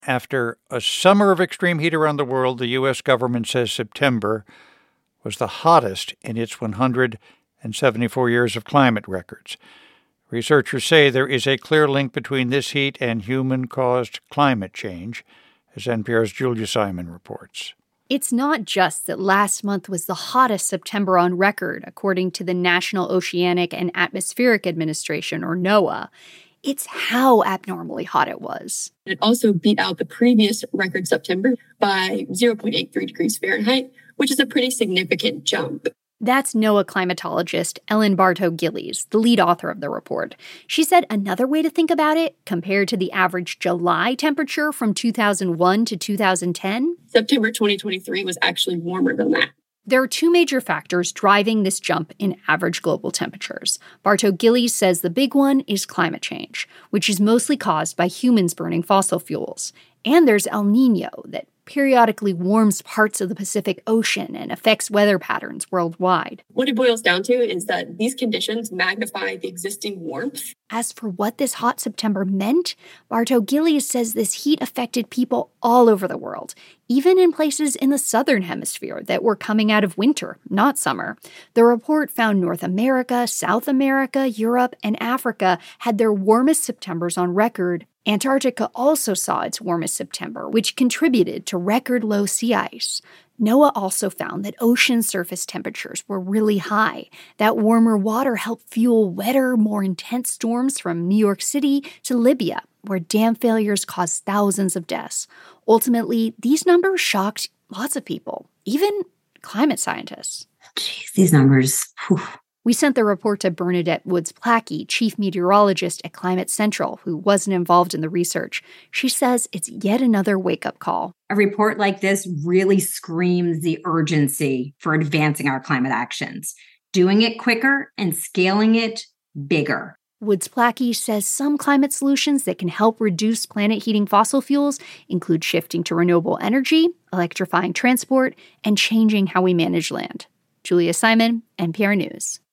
After a summer of extreme heat around the world, the U.S. government says September was the hottest in its 174 years of climate records. Researchers say there is a clear link between this heat and human-caused climate change, as NPR's Julia Simon reports. It's not just that last month was the hottest September on record, according to the National Oceanic and Atmospheric Administration, or NOAA. It's how abnormally hot it was. It also beat out the previous record September by 0.83 degrees Fahrenheit, which is a pretty significant jump. That's NOAA climatologist Ellen Bartow-Gillies, the lead author of the report. She said another way to think about it, compared to the average July temperature from 2001 to 2010, September 2023 was actually warmer than that. There are two major factors driving this jump in average global temperatures. Bartow-Gillies says the big one is climate change, which is mostly caused by humans burning fossil fuels. And there's El Niño that periodically warms parts of the Pacific Ocean and affects weather patterns worldwide. What it boils down to is that these conditions magnify the existing warmth. As for what this hot September meant, Bartow-Gillies says this heat affected people all over the world, even in places in the southern hemisphere that were coming out of winter, not summer. The report found North America, South America, Europe, and Africa had their warmest Septembers on record. Antarctica also saw its warmest September, which contributed to record low sea ice. NOAA also found that ocean surface temperatures were really high. That warmer water helped fuel wetter, more intense storms from New York City to Libya, where dam failures caused thousands of deaths. Ultimately, these numbers shocked lots of people, even climate scientists. Jeez, these numbers. Whew. We sent the report to Bernadette Woods-Plackey, chief meteorologist at Climate Central, who wasn't involved in the research. She says it's yet another wake-up call. A report like this really screams the urgency for advancing our climate actions, doing it quicker and scaling it bigger. Woods-Plackey says some climate solutions that can help reduce planet-heating fossil fuels include shifting to renewable energy, electrifying transport, and changing how we manage land. Julia Simon, NPR News.